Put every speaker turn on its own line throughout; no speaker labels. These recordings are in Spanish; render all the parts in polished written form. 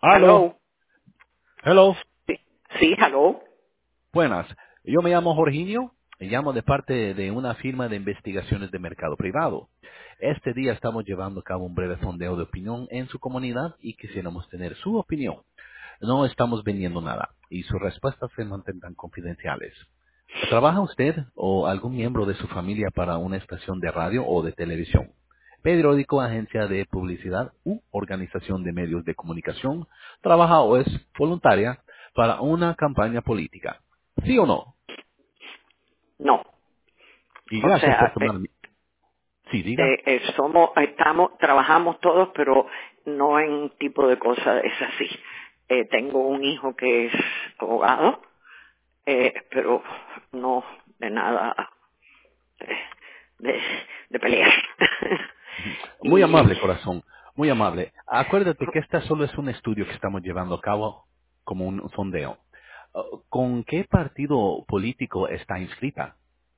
Aló.
Hello.
Hello.
Sí, sí, hello.
Buenas. Yo me llamo Jorginho y llamo de parte de una firma de investigaciones de mercado privado. Este día estamos llevando a cabo un breve sondeo de opinión en su comunidad y quisiéramos tener su opinión. No estamos vendiendo nada y sus respuestas se mantendrán confidenciales. ¿Trabaja usted o algún miembro de su familia para una estación de radio o de televisión, periódico, agencia de publicidad u organización de medios de comunicación? ¿Trabaja o es voluntaria para una campaña política? ¿Sí o no?
No.
Y
O
gracias por
sea,
tomar Sí, diga.
trabajamos todos, pero no en un tipo de cosa es así. Tengo un hijo que es abogado, pero no de nada eh, de, de pelear.
Muy
y
amable, corazón. Muy amable. Acuérdate que este solo es un estudio que estamos llevando a cabo como un sondeo. ¿Con qué partido político está inscrita?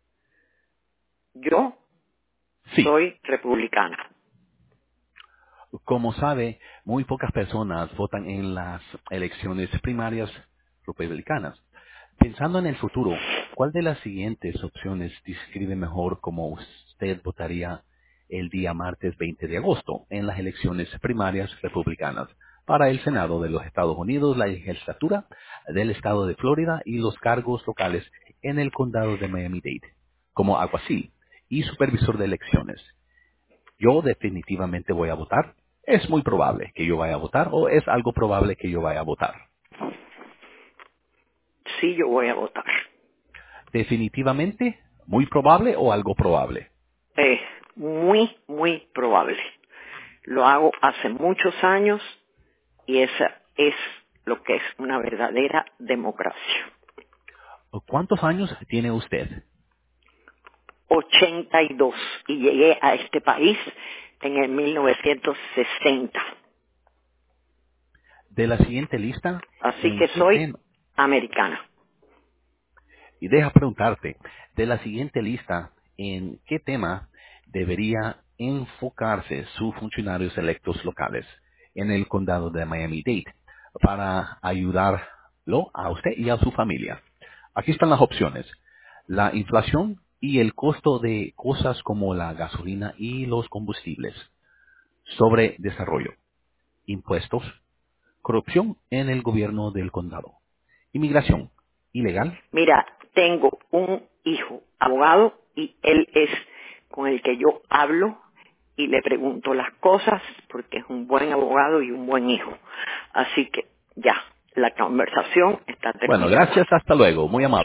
yo
Sí.
soy republicana.
Como sabe, muy pocas personas votan en las elecciones primarias republicanas. Pensando en el futuro, ¿cuál de las siguientes opciones describe mejor cómo usted votaría el día martes 20 de agosto en las elecciones primarias republicanas para el Senado de los Estados Unidos, la legislatura del estado de Florida y los cargos locales en el condado de Miami-Dade, como alguacil y supervisor de elecciones? Yo definitivamente voy a votar. Es muy probable que yo vaya a votar o es algo probable que yo vaya a votar.
Sí, yo voy a votar.
Definitivamente, muy probable o algo probable.
Muy, muy probable. Lo hago hace muchos años y esa es lo que es una verdadera democracia.
¿Cuántos años tiene usted?
82 y llegué a este país en el 1960.
De la siguiente lista,
Así
¿en
que
qué
soy
tema?
americana.
Y deja preguntarte, de la siguiente lista, ¿en qué tema debería enfocarse sus funcionarios electos locales en el condado de Miami-Dade para ayudarlo a usted y a su familia? Aquí están las opciones. La inflación y el costo de cosas como la gasolina y los combustibles. Sobre desarrollo. Impuestos. Corrupción en el gobierno del condado. Inmigración. Ilegal.
Mira, tengo un hijo abogado y él es con el que yo hablo y le pregunto las cosas porque es un buen abogado y un buen hijo. Así que ya, la conversación está
Bueno,
terminada.
gracias. Hasta luego. Muy amable.